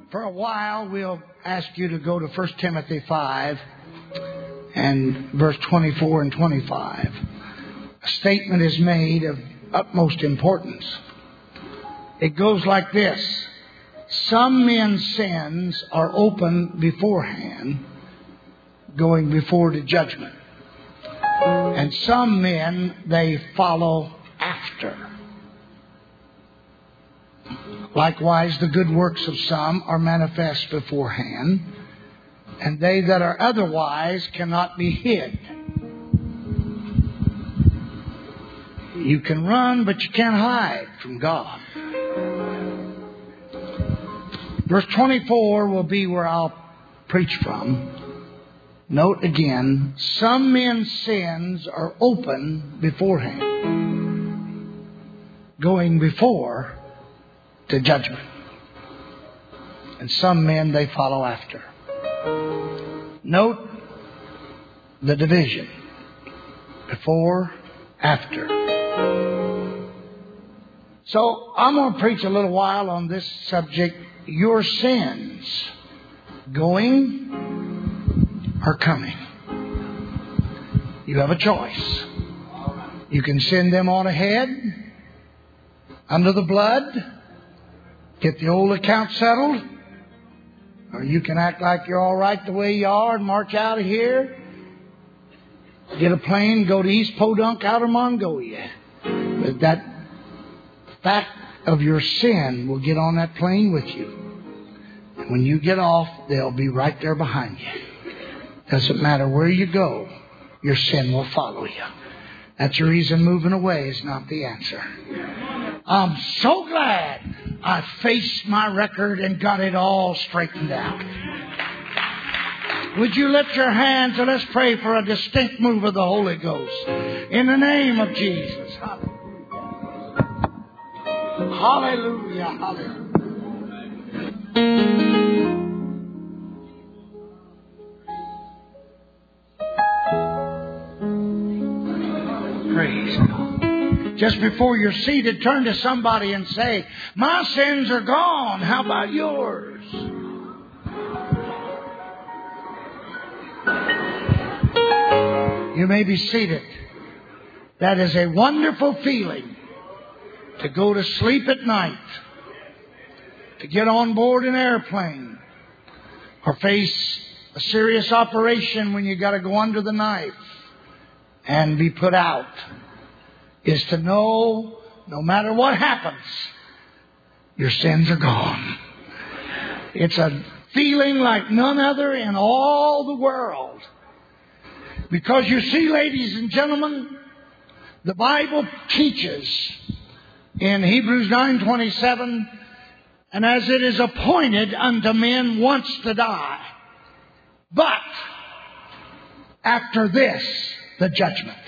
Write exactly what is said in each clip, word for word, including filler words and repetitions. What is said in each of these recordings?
For a while, we'll ask you to go to First Timothy five and verse twenty-four and twenty-five. A statement is made of utmost importance. It goes like this. Some men's sins are open beforehand, going before the judgment. And some men, they follow after. Likewise, the good works of some are manifest beforehand, and they that are otherwise cannot be hid. You can run, but you can't hide from God. Verse twenty-four will be where I'll preach from. Note again, some men's sins are open beforehand, going before to judgment. And some men, they follow after. Note the division. Before, after. So I'm going to preach a little while on this subject. Your sins, going or coming. You have a choice. You can send them on ahead, under the blood, get the old account settled, or you can act like you're all right the way you are and march out of here, get a plane, go to East Podunk out of Mongolia. But that fact of your sin will get on that plane with you. And when you get off, they'll be right there behind you. Doesn't matter where you go, your sin will follow you. That's the reason moving away is not the answer. I'm so glad I faced my record and got it all straightened out. Would you lift your hands and let's pray for a distinct move of the Holy Ghost. In the name of Jesus. Hallelujah. Hallelujah. Praise God. Just before you're seated, turn to somebody and say, my sins are gone. How about yours? You may be seated. That is a wonderful feeling to go to sleep at night, to get on board an airplane, or face a serious operation when you got to go under the knife and be put out, is to know no matter what happens, your sins are gone. It's a feeling like none other in all the world. Because you see, ladies and gentlemen, the Bible teaches in Hebrews nine twenty-seven, and as it is appointed unto men once to die, but after this, the judgment.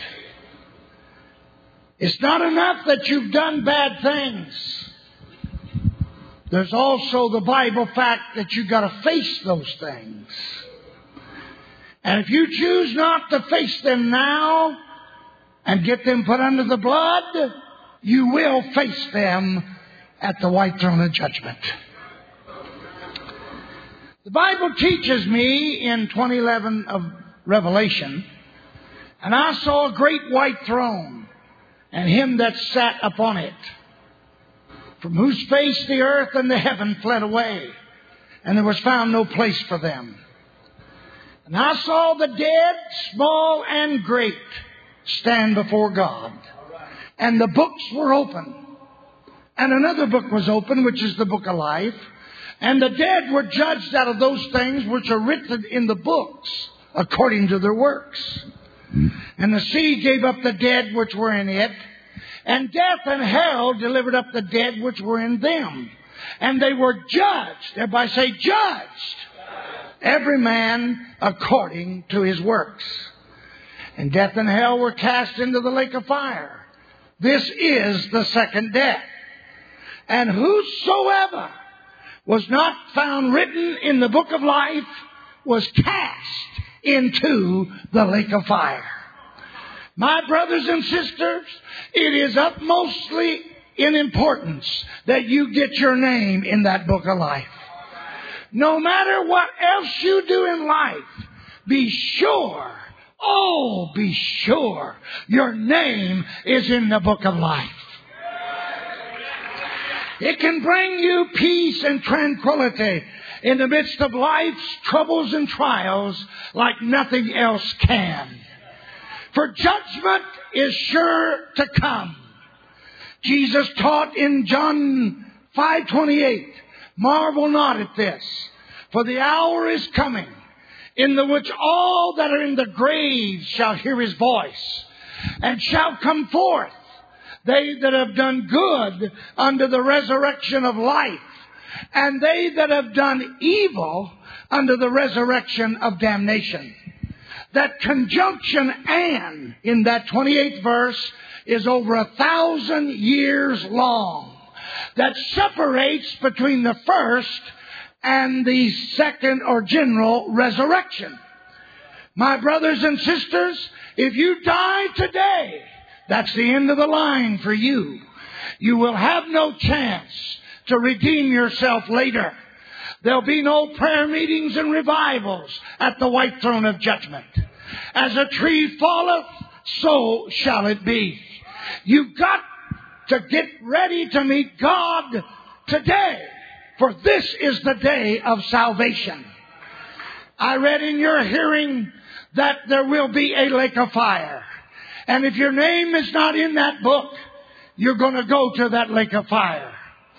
It's not enough that you've done bad things. There's also the Bible fact that you've got to face those things. And if you choose not to face them now and get them put under the blood, you will face them at the white throne of judgment. The Bible teaches me in twenty eleven of Revelation, and I saw a great white throne, and him that sat upon it, from whose face the earth and the heaven fled away, and there was found no place for them. And I saw the dead, small and great, stand before God. And the books were open. And another book was open, which is the book of life. And the dead were judged out of those things which are written in the books, according to their works. And the sea gave up the dead which were in it, and death and hell delivered up the dead which were in them. And they were judged. Everybody say judged. Every man according to his works. And death and hell were cast into the lake of fire. This is the second death. And whosoever was not found written in the book of life was cast into the lake of fire. My brothers and sisters, it is utmostly in importance that you get your name in that book of life. no matter what else you do in life, be sure, oh, be sure your name is in the book of life. It can bring you peace and tranquility in the midst of life's troubles and trials like nothing else can. For judgment is sure to come. Jesus taught in John five twenty-eight, marvel not at this, for the hour is coming in the which all that are in the graves shall hear his voice, and shall come forth, they that have done good unto the resurrection of life, and they that have done evil unto the resurrection of damnation. That conjunction "and" in that twenty-eighth verse is over a thousand years long. That separates between the first and the second or general resurrection. My brothers and sisters, if you die today, that's the end of the line for you. You will have no chance to redeem yourself later. There'll be no prayer meetings and revivals at the white throne of judgment. As a tree falleth, so shall it be. You've got to get ready to meet God today, for this is the day of salvation. I read in your hearing that there will be a lake of fire. And if your name is not in that book, you're going to go to that lake of fire.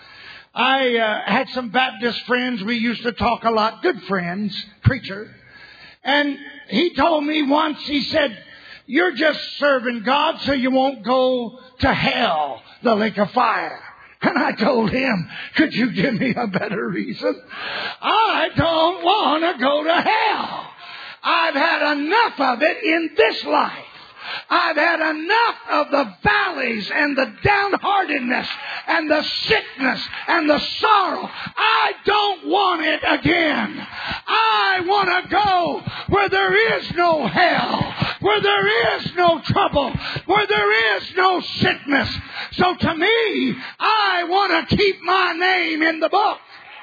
I uh, had some Baptist friends. We used to talk a lot. Good friends, preacher. And he told me once, he said, you're just serving God so you won't go to hell, the lake of fire. And I told him, could you give me a better reason? I don't want to go to hell. I've had enough of it in this life. I've had enough of the valleys and the downheartedness and the sickness and the sorrow. I don't want it again. I want to go where there is no hell, where there is no trouble, where there is no sickness. So to me, I want to keep my name in the book.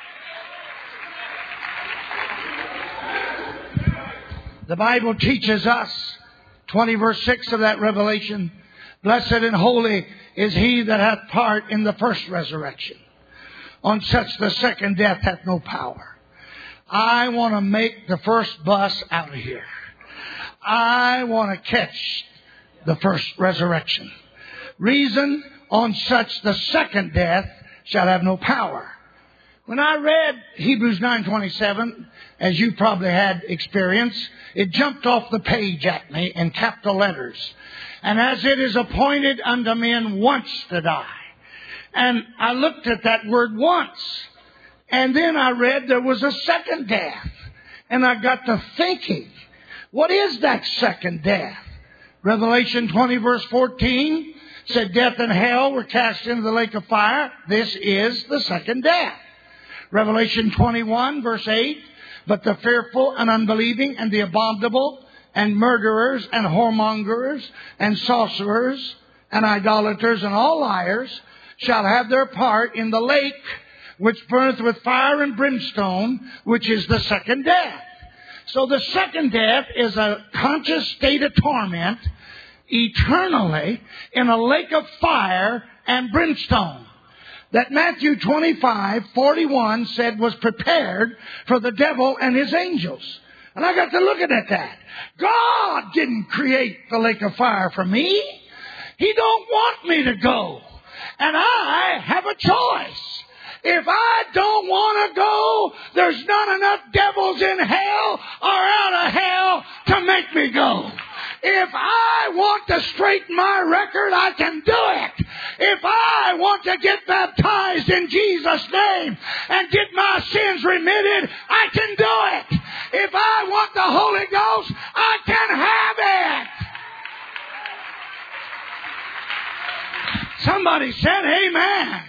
The Bible teaches us, twenty verse six of that Revelation, blessed and holy is he that hath part in the first resurrection. On such the second death hath no power. I want to make the first bus out of here. I want to catch the first resurrection. Reason, on such the second death shall have no power. When I read Hebrews nine twenty-seven, as you probably had experience, it jumped off the page at me in capital letters. And as it is appointed unto men once to die. And I looked at that word once. And then I read there was a second death. And I got to thinking, what is that second death? Revelation twenty verse fourteen said death and hell were cast into the lake of fire. This is the second death. Revelation twenty-one verse eight, but the fearful and unbelieving and the abominable and murderers and whoremongers and sorcerers and idolaters and all liars shall have their part in the lake which burneth with fire and brimstone, which is the second death. So the second death is a conscious state of torment eternally in a lake of fire and brimstone. That Matthew twenty-five forty-one said was prepared for the devil and his angels. And I got to looking at that. God didn't create the lake of fire for me. He don't want me to go. And I have a choice. If I don't want to go, there's not enough devils in hell or out of hell to make me go. If I want to straighten my record, I can do it. If I want to get baptized in Jesus' name and get my sins remitted, I can do it. If I want the Holy Ghost, I can have it. Somebody said amen.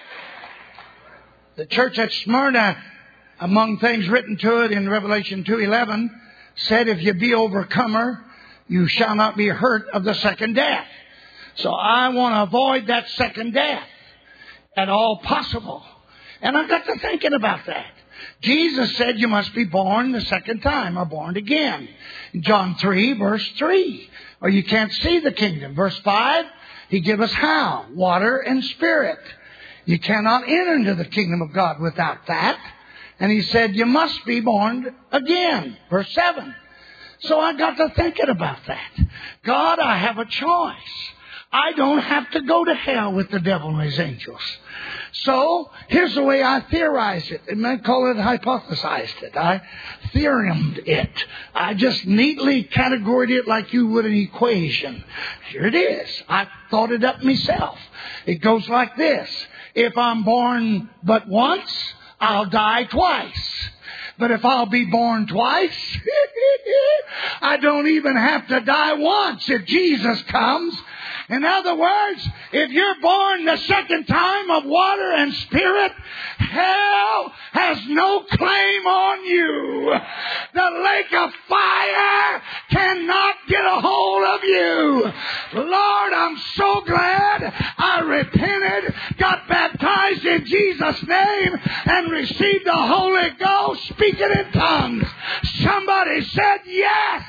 The church at Smyrna, among things written to it in Revelation two eleven, said, if you be overcomer, you shall not be hurt of the second death. So I want to avoid that second death at all possible. And I got to thinking about that. Jesus said you must be born the second time, or born again. In John three, verse three, or you can't see the kingdom. Verse five, He gave us how? Water and Spirit. You cannot enter into the kingdom of God without that. And He said you must be born again. Verse seven. So I got to thinking about that. God, I have a choice. I don't have to go to hell with the devil and his angels. So here's the way I theorized it. And I call it hypothesized it. I theoremed it. I just neatly categorized it like you would an equation. Here it is. I thought it up myself. It goes like this. If I'm born but once, I'll die twice. But if I'll be born twice, I don't even have to die once if Jesus comes. In other words, if you're born the second time of water and Spirit, hell has no claim on you. The lake of fire cannot get a hold of you. Lord, I'm so glad I repented, got baptized in Jesus' name, and received the Holy Ghost speaking in tongues. Somebody said yes.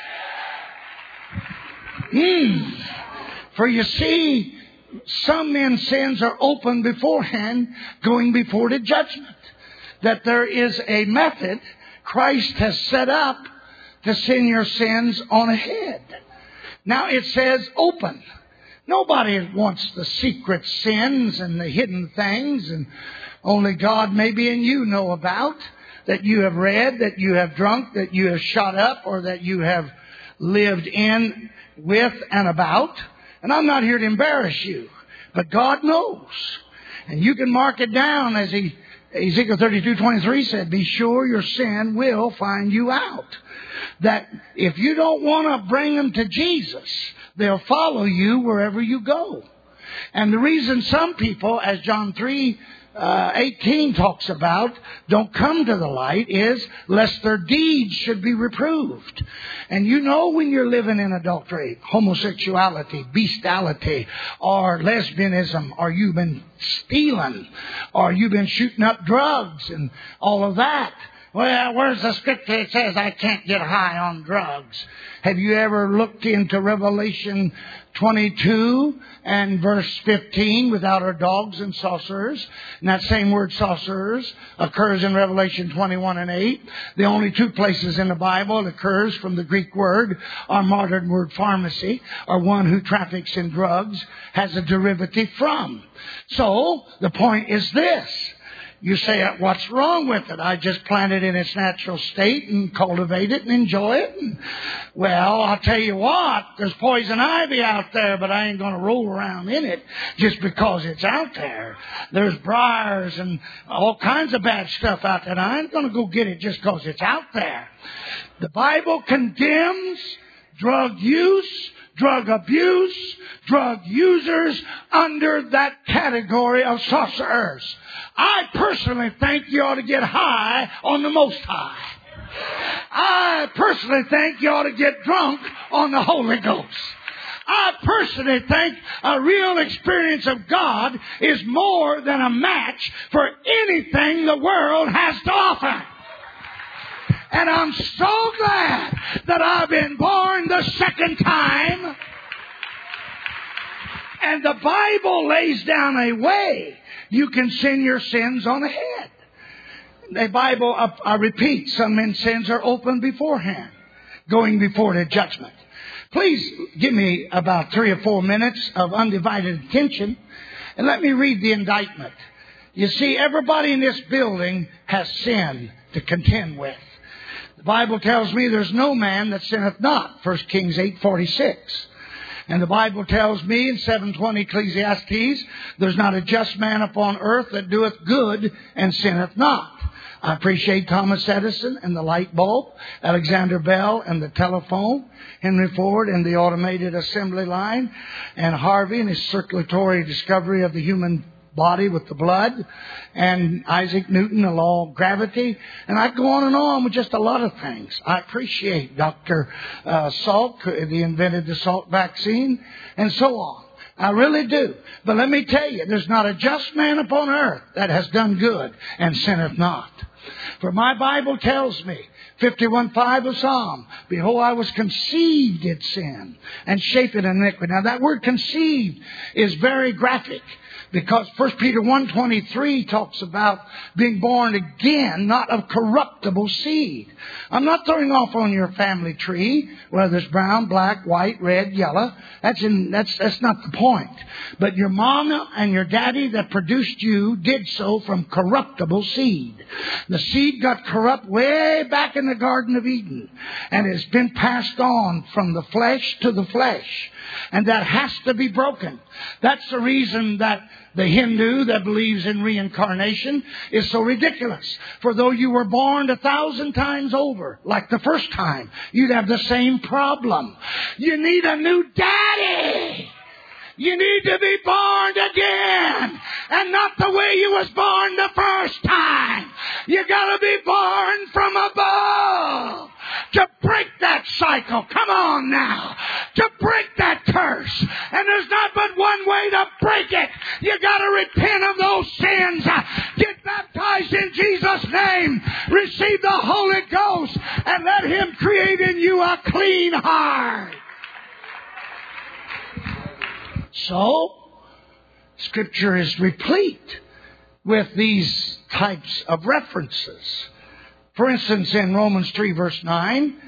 Hmm. For you see, some men's sins are open beforehand, going before the judgment. That there is a method Christ has set up to send your sins on ahead. Now it says open. Nobody wants the secret sins and the hidden things, and only God maybe and you know about, that you have read, that you have drunk, that you have shot up, or that you have lived in, with, and about. And I'm not here to embarrass you, but God knows. And you can mark it down as he, Ezekiel thirty-two twenty-three said, be sure your sin will find you out. That if you don't want to bring them to Jesus, they'll follow you wherever you go. And the reason some people, as John three eighteen talks about, don't come to the light is lest their deeds should be reproved. And you know when you're living in adultery, homosexuality, bestiality, or lesbianism, or you've been stealing, or you've been shooting up drugs and all of that. Well, where's the scripture that says I can't get high on drugs? Have you ever looked into Revelation twenty-two and verse fifteen, without our dogs and sorcerers? And that same word sorcerers occurs in Revelation twenty-one and eight. The only two places in the Bible it occurs from the Greek word, our modern word pharmacy, or one who traffics in drugs, has a derivative from. So the point is this. You say, what's wrong with it? I just plant it in its natural state and cultivate it and enjoy it. And, well, I'll tell you what, there's poison ivy out there, but I ain't going to roll around in it just because it's out there. There's briars and all kinds of bad stuff out there. I ain't going to go get it just because it's out there. The Bible condemns drug use, drug abuse, drug users under that category of sorcerers. I personally think you ought to get high on the Most High. I personally think you ought to get drunk on the Holy Ghost. I personally think a real experience of God is more than a match for anything the world has to offer. And I'm so glad that I've been born the second time. And the Bible lays down a way you can sin your sins on ahead. The Bible, I repeat, some men's sins are open beforehand, going before the judgment. Please give me about three or four minutes of undivided attention, and let me read the indictment. You see, everybody in this building has sin to contend with. The Bible tells me there's no man that sinneth not, First Kings eight forty-six. And the Bible tells me in seven twenty Ecclesiastes, there's not a just man upon earth that doeth good and sinneth not. I appreciate Thomas Edison and the light bulb, Alexander Bell and the telephone, Henry Ford and the automated assembly line, and Harvey and his circulatory discovery of the human body with the blood, and Isaac Newton, the law of gravity, and I go on and on with just a lot of things. I appreciate Doctor Uh, Salk, he invented the Salk vaccine, and so on. I really do. But let me tell you, there's not a just man upon earth that has done good and sinneth not. For my Bible tells me, fifty-one five of Psalm, behold, I was conceived in sin and shapen in iniquity. Now that word conceived is very graphic, because First Peter one twenty-three talks about being born again, not of corruptible seed. I'm not throwing off on your family tree, whether it's brown, black, white, red, yellow. That's in, that's, that's not the point. But your mama and your daddy that produced you did so from corruptible seed. The seed got corrupt way back in the Garden of Eden, and it's been passed on from the flesh to the flesh. And that has to be broken. That's the reason that the Hindu that believes in reincarnation is so ridiculous. For though you were born a thousand times over, like the first time, you'd have the same problem. You need a new daddy. You need to be born again, and not the way you was born the first time. You got to be born from above to break that cycle. Come on now. To break that curse. And there's not but one way to break it. You got to repent of those sins. Get baptized in Jesus' name. Receive the Holy Ghost, and let Him create in you a clean heart. So, Scripture is replete with these types of references. For instance, in Romans three verse nine,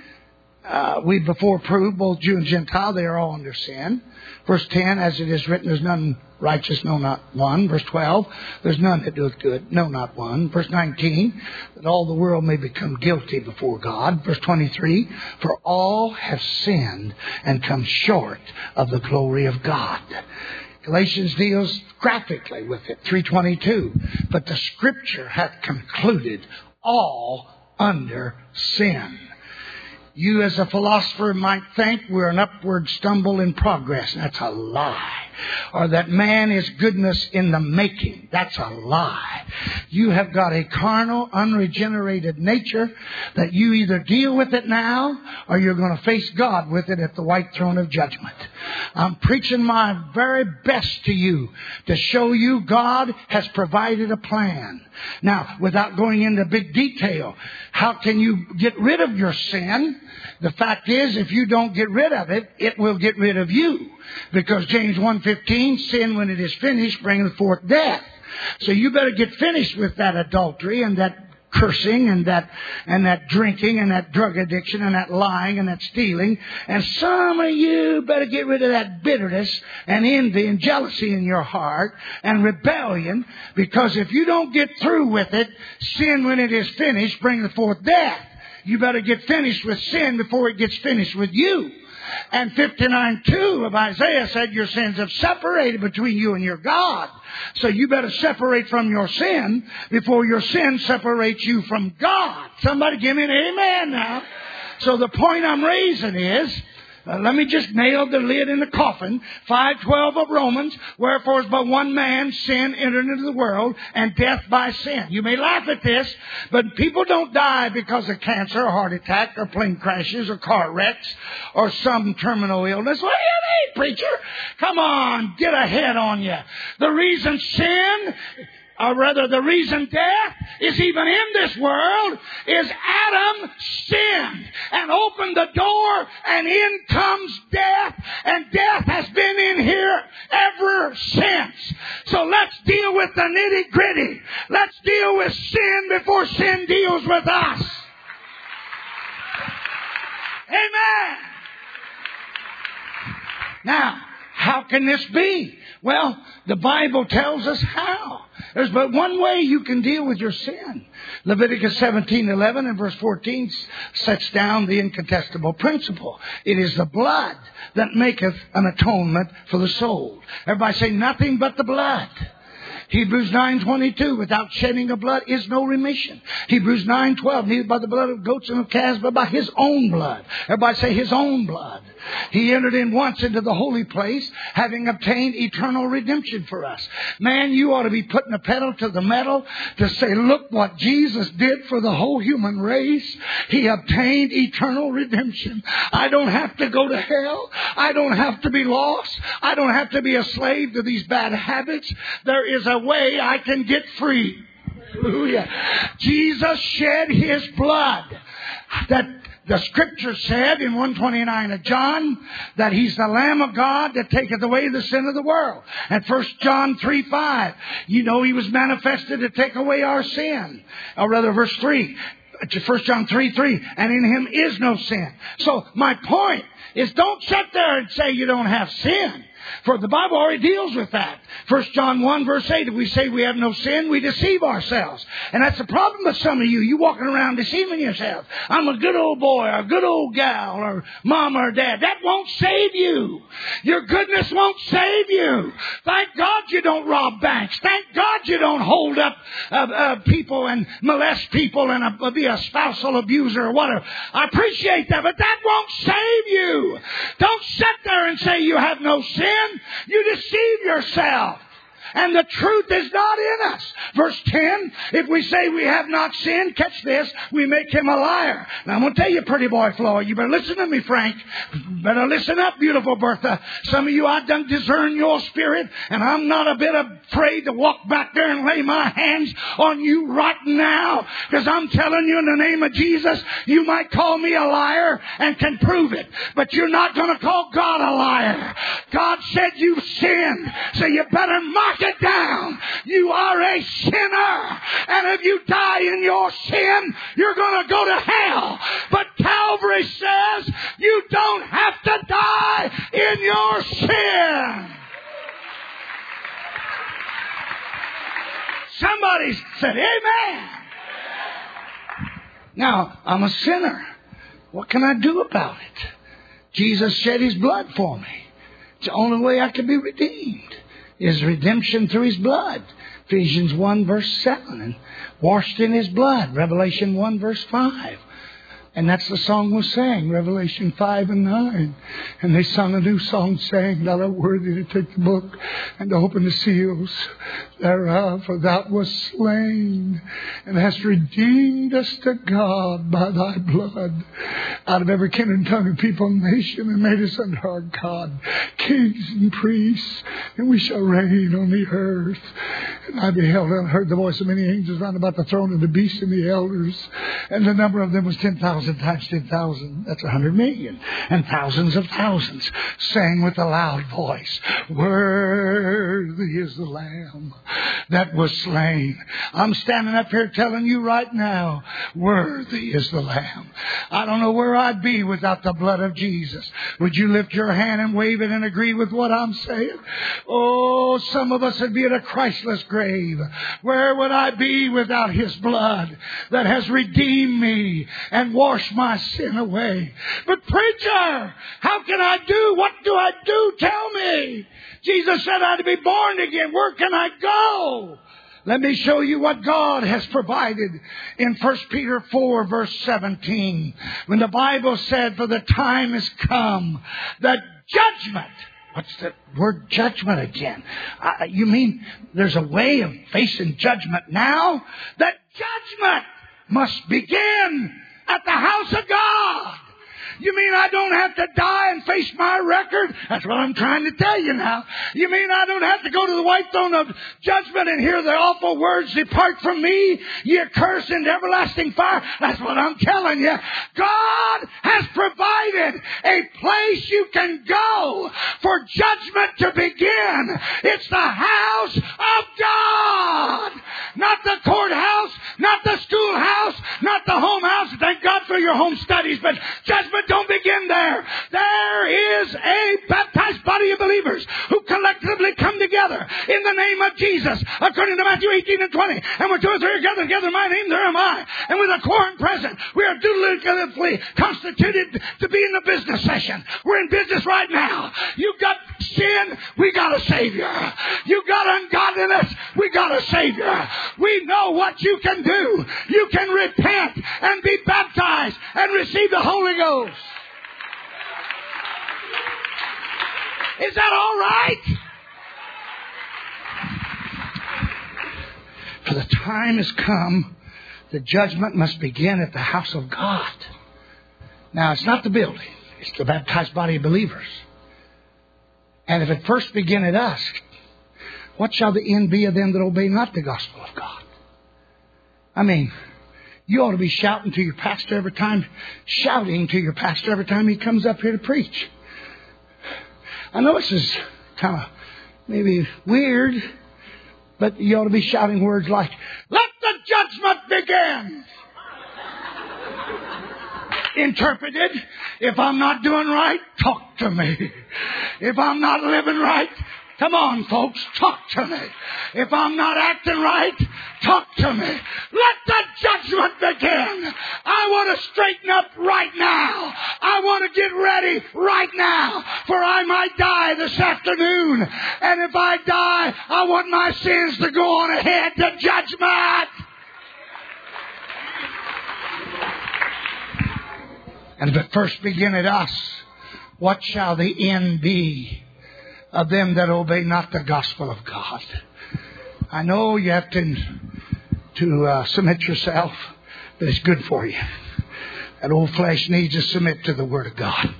uh, we before proved both Jew and Gentile, they are all under sin. Verse ten, as it is written, there's none righteous, no, not one. Verse twelve, there's none that doeth good, no, not one. Verse nineteen, that all the world may become guilty before God. Verse twenty-three, for all have sinned and come short of the glory of God. Galatians deals graphically with it, three twenty-two. But the Scripture hath concluded all under sin. You as a philosopher might think we're an upward stumble in progress. That's a lie. Or that man is goodness in the making. That's a lie. You have got a carnal, unregenerated nature that you either deal with it now or you're going to face God with it at the white throne of judgment. I'm preaching my very best to you to show you God has provided a plan. Now, without going into big detail, how can you get rid of your sin? The fact is, if you don't get rid of it, it will get rid of you. Because James one fifteen, sin when it is finished bringeth forth death. So you better get finished with that adultery and that cursing and that and that drinking and that drug addiction and that lying and that stealing. And some of you better get rid of that bitterness and envy and jealousy in your heart and rebellion. Because if you don't get through with it, sin when it is finished bringeth forth death. You better get finished with sin before it gets finished with you. And fifty-nine two of Isaiah said your sins have separated between you and your God. So you better separate from your sin before your sin separates you from God. Somebody give me an amen now. So the point I'm raising is, Uh, let me just nail the lid in the coffin. five twelve of Romans. Wherefore is but one man sin entered into the world, and death by sin. You may laugh at this, but people don't die because of cancer or heart attack or plane crashes or car wrecks or some terminal illness. What do you mean, preacher? Come on, get a head on you. The reason sin, or rather the reason death is even in this world, is Adam sinned and opened the door, and in comes death, and death has been in here ever since. So let's deal with the nitty gritty. Let's deal with sin before sin deals with us. Amen. Now, how can this be? Well, the Bible tells us how. There's but one way you can deal with your sin. Leviticus seventeen eleven and verse fourteen sets down the incontestable principle. It is the blood that maketh an atonement for the soul. Everybody say, nothing but the blood. Hebrews nine twenty-two, without shedding of blood is no remission. Hebrews nine twelve, neither by the blood of goats and of calves, but by His own blood. Everybody say His own blood. He entered in once into the holy place, having obtained eternal redemption for us. Man, you ought to be putting a pedal to the metal to say, look what Jesus did for the whole human race. He obtained eternal redemption. I don't have to go to hell. I don't have to be lost. I don't have to be a slave to these bad habits. There is a way I can get free. Hallelujah. Jesus shed His blood. That the Scripture said in one twenty-nine of John that He's the Lamb of God that taketh away the sin of the world. And First John three five, you know He was manifested to take away our sin. Or rather, verse three, First John three three, and in Him is no sin. So my point is, don't sit there and say you don't have sin. For the Bible already deals with that. First John one verse eight, if we say we have no sin, we deceive ourselves. And that's the problem with some of you. You walking around deceiving yourself. I'm a good old boy or a good old gal or mom or dad. That won't save you. Your goodness won't save you. Thank God you don't rob banks. Thank God you don't hold up uh, uh, people and molest people and uh, be a spousal abuser or whatever. I appreciate that, but that won't save you. Don't sit there and say you have no sin. You deceive yourself. And the truth is not in us. Verse ten, if we say we have not sinned, catch this, we make Him a liar. Now I'm going to tell you, pretty boy Floyd, you better listen to me, Frank. Better listen up, beautiful Bertha. Some of you, I done discern your spirit, and I'm not a bit afraid to walk back there and lay my hands on you right now. Because I'm telling you in the name of Jesus, you might call me a liar and can prove it. But you're not going to call God a liar. God said you've sinned, so you better mock it down. You are a sinner, and if you die in your sin, you're going to go to hell. But Calvary says you don't have to die in your sin. Somebody said amen. Now, I'm a sinner. What can I do about it? Jesus shed His blood for me. It's the only way I can be redeemed. Is redemption through His blood. Ephesians one verse seven. And washed in His blood. Revelation one verse five. And that's the song we sang, Revelation five and nine. And they sung a new song saying, Thou art worthy to take the book and to open the seals thereof, for Thou wast slain and hast redeemed us to God by Thy blood out of every kindred, tongue, and people and nation, and made us unto our God kings and priests, and we shall reign on the earth. And I beheld and heard the voice of many angels round about the throne of the beast and the elders, and the number of them was ten thousand times ten thousand. That's a hundred million. And thousands of thousands sang with a loud voice, Worthy is the Lamb that was slain. I'm standing up here telling you right now, worthy is the Lamb. I don't know where I'd be without the blood of Jesus. Would you lift your hand and wave it and agree with what I'm saying? Oh, some of us would be at a Christless grave. Where would I be without His blood that has redeemed me and washed my sin away? But preacher, how can I do? What do I do? Tell me. Jesus said I had to be born again. Where can I go? Let me show you what God has provided in First Peter four verse seventeen. When the Bible said, For the time has come that judgment. What's the word judgment again? Uh, you mean there's a way of facing judgment now? That judgment must begin at the house of God. You mean I don't have to die and face my record? That's what I'm trying to tell you now. You mean I don't have to go to the white throne of judgment and hear the awful words, Depart from me, ye accursed, into everlasting fire? That's what I'm telling you. God has provided a place you can go for judgment to begin. It's the house of God. Not the courthouse, not the schoolhouse, not the home house. Thank God for your home studies, but judgment don't begin there. There is a baptized body of believers who collectively come together in the name of Jesus, according to Matthew eighteen and twenty. And we're two or three are gathered together in my name, there am I. And with a quorum present, we are duly constituted to be in the business session. We're in business right now. You got sin, we got a Savior. You got ungodliness, we got a Savior. We know what you can do. You can repent and be baptized and receive the Holy Ghost. Is that all right? For the time has come, the judgment must begin at the house of God. Now, it's not the building. It's the baptized body of believers. And if it first begin at us, what shall the end be of them that obey not the gospel of God? I mean, you ought to be shouting to your pastor every time, shouting to your pastor every time he comes up here to preach. I know this is kind of maybe weird, but you ought to be shouting words like, let the judgment begin. Interpreted, if I'm not doing right, talk to me. If I'm not living right, come on, folks, talk to me. If I'm not acting right, talk to me. Let the judgment begin. I want to straighten up right now. I want to get ready right now, for I might die this afternoon. And if I die, I want my sins to go on ahead to judgment. And if it first begin at us, what shall the end be of them that obey not the gospel of God? I know you have to, to uh, submit yourself, but it's good for you. That old flesh needs to submit to the Word of God.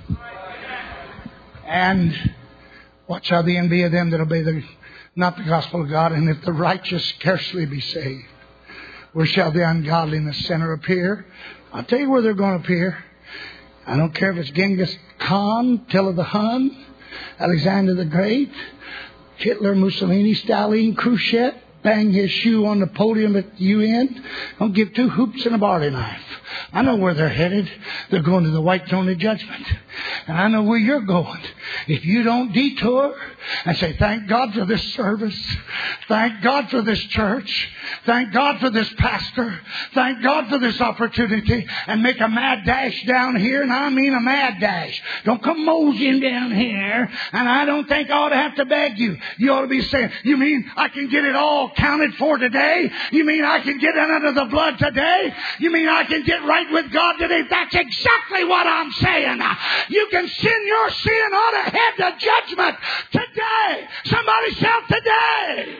And what shall the end be of them that obey the, not the gospel of God? And if the righteous scarcely be saved, where shall the ungodly and the sinner appear? I'll tell you where they're going to appear. I don't care if it's Genghis Khan, Attila the Hun, Alexander the Great, Hitler, Mussolini, Stalin, Khrushchev, bang his shoe on the podium at the U N. Don't give two hoops and a barley knife. I know where they're headed. They're going to the white throne of judgment. And I know where you're going. If you don't detour and say, thank God for this service. Thank God for this church. Thank God for this pastor. Thank God for this opportunity. And make a mad dash down here. And I mean a mad dash. Don't come moseying down here. And I don't think I ought to have to beg you. You ought to be saying, you mean I can get it all counted for today? You mean I can get it under the blood today? You mean I can get right with God today? That's exactly what I'm saying. You can send your sin on ahead to judgment today. Somebody shout today.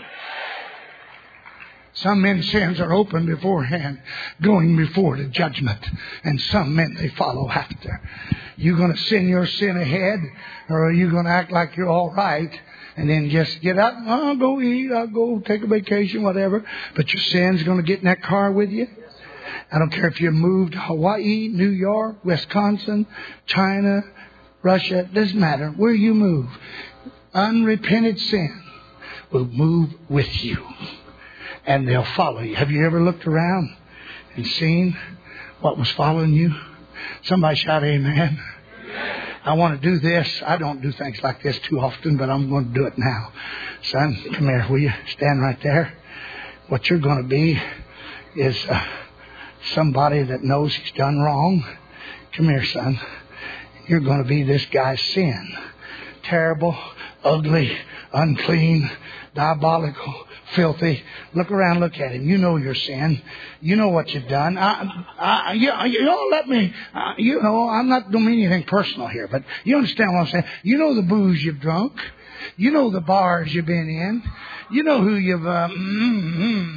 Some men's sins are open beforehand, going before the judgment. And some men, they follow after. You going to send your sin ahead, or are you going to act like you're all right and then just get out? I'll go eat, I'll go take a vacation, whatever. But your sin's going to get in that car with you? I don't care if you moved to Hawaii, New York, Wisconsin, China, Russia. It doesn't matter where you move. Unrepented sin will move with you. And they'll follow you. Have you ever looked around and seen what was following you? Somebody shout amen. I want to do this. I don't do things like this too often, but I'm going to do it now. Son, come here. Will you stand right there? What you're going to be is uh, somebody that knows he's done wrong. Come here, son. You're going to be this guy's sin. Terrible, ugly, unclean, diabolical, filthy. Look around, look at him. You know your sin. You know what you've done. I, I, you, you don't let me, uh, you know, I'm not doing anything personal here, but you understand what I'm saying. You know the booze you've drunk. You know the bars you've been in. You know who you've, uh, mm,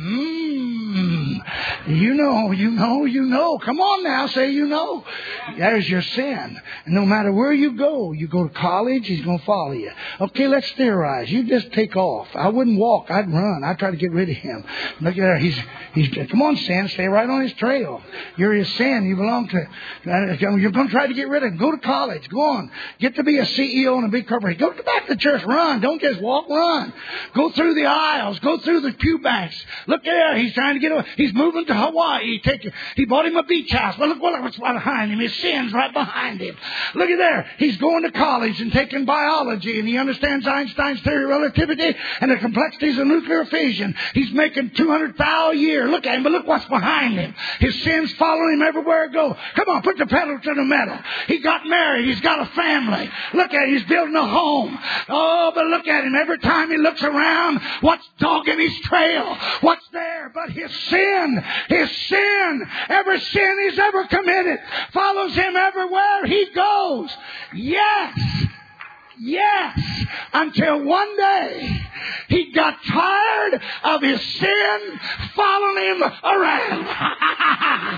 mm, mm. you know, you know, you know. Come on now, say you know. There's your sin. And no matter where you go, you go to college, he's going to follow you. Okay, let's theorize. You just take off. I wouldn't walk. I'd run. I'd try to get rid of him. Look at there. He's, he's, come on, sin. Stay right on his trail. You're his sin. You belong to, you're going to try to get rid of him. Go to college. Go on. Get to be a C E O and a big corporation. Go back to church. Run. Don't just walk. Run. Go through the aisles. Go through the pew banks. Look there. He's trying to get away. He's moving to Hawaii. Take, he bought him a beach house. Well, look what's behind him. His sin's right behind him. Look at there. He's going to college and taking biology, and he understands Einstein's theory of relativity and the complexities of nuclear fission. He's making two hundred thousand dollars a year. Look at him, but look what's behind him. His sins following him everywhere he goes. Come on, put the pedal to the metal. He got married. He's got a family. Look at him. He's building a home. Oh, but look at him. Every time he looks around, what's dogging his trail? What's there but his sin? His sin. Every sin he's ever committed follows him everywhere he goes. Yes. Yes. Until one day he got tired of his sin following him around.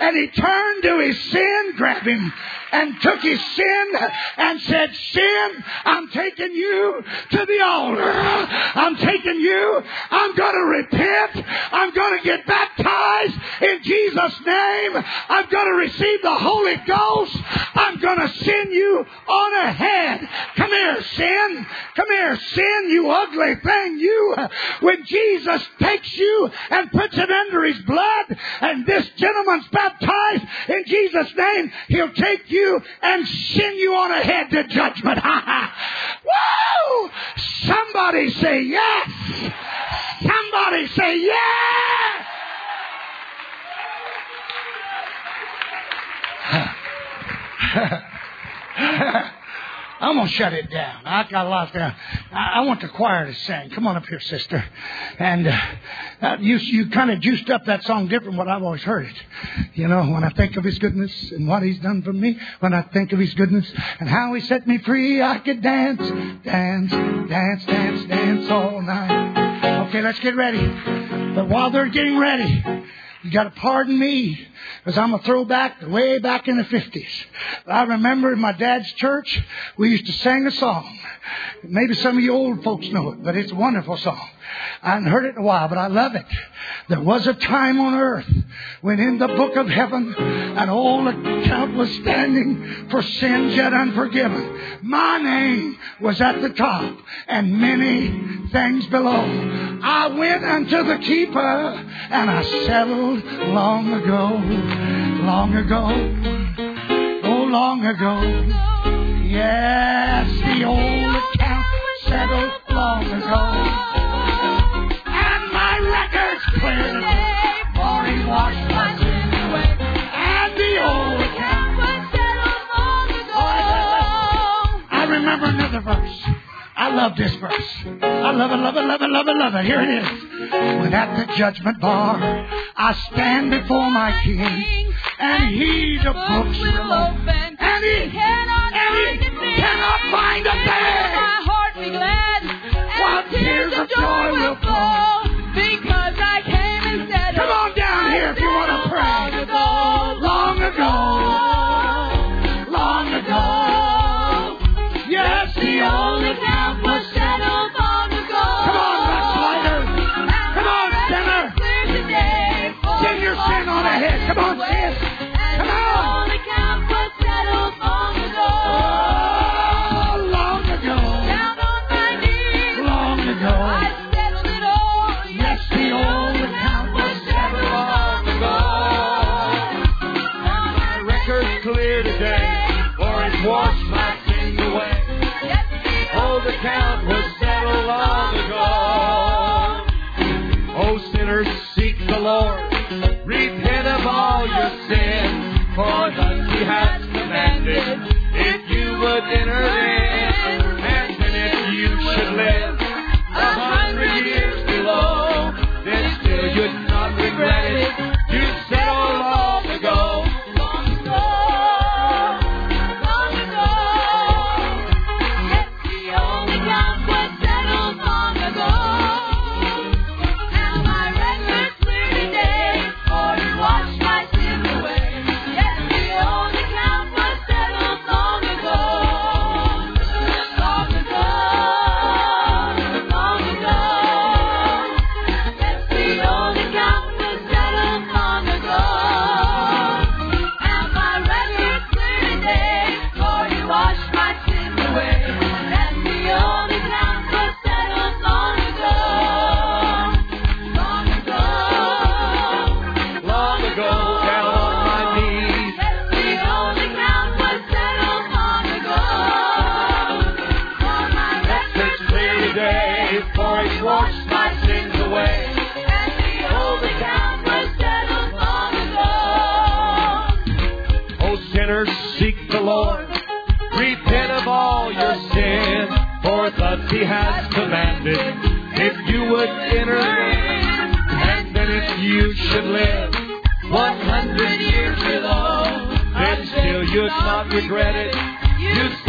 And he turned to his sin, grabbed him, and took his sin and said, sin, I'm taking you to the altar. I'm taking you. I'm going to repent. I'm going to get baptized in Jesus' name. I'm going to receive the Holy Ghost. I'm going to send you on ahead. Come here, sin. Come here, sin, you ugly thing. You, when Jesus takes you and puts it under his blood, and this gentleman's baptized in Jesus' name, he'll take you and send you on ahead to judgment. Woo! Somebody say yes. Somebody say yes. I'm going to shut it down. I got a lot down. I, I want the choir to sing. Come on up here, sister. And uh, uh, you you kind of juiced up that song different from what I've always heard it. You know, when I think of his goodness and what he's done for me, when I think of his goodness and how he set me free, I could dance, dance, dance, dance, dance all night. Okay, let's get ready. But while they're getting ready, you got to pardon me, because I'm a throwback way back in the fifties. I remember in my dad's church, we used to sing a song. Maybe some of you old folks know it, but it's a wonderful song. I haven't heard it in a while, but I love it. There was a time on earth when in the book of heaven an old account was standing for sins yet unforgiven. My name was at the top and many things below. I went unto the keeper and I settled long ago, long ago, oh long ago. Yes, the old account settled long ago. Clear today, for he washed my sins away. And the old account was settled long ago. I remember another verse. I love this verse. I love it, love it, love it, love it, love it. Here it is. When at the judgment bar I stand before my King, and he the books will open, and he cannot, and he cannot find a thing. My heart be glad, while tears of joy will flow. Because I came and said, come on down here if you want to pray. Long ago, long ago, yes, the old account was settled long ago. Come on, backslider. Come on, sinner. Send your sin on ahead. Come on, sin. Come on. The old account was settled long ago. Oh, long ago. Down on my knees. Long ago. Wash my sins away. Oh, the count was settled long ago. Oh, sinners, seek the Lord. Repent of all your sins, for thus he has commanded. If you would enter in, and then if you should live a hundred years below, then still you'd not regret it. You settled long ago. Seek the Lord, repent of all your sin, for thus he has commanded. If you would enter in, and then if you should live one hundred years below, then still you'd not regret it. You